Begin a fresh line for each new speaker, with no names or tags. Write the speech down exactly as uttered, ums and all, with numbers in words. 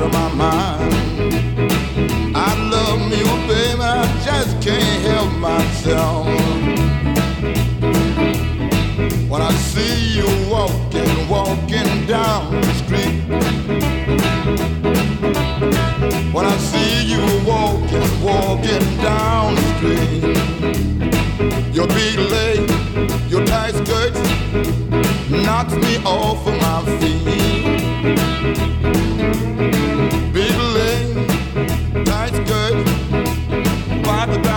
out of my mind. I love you, baby, I just can't help myself. When I see you walking, walking down the street, when I see you walking, walking down the street, your big leg, your tight skirts knocks me off of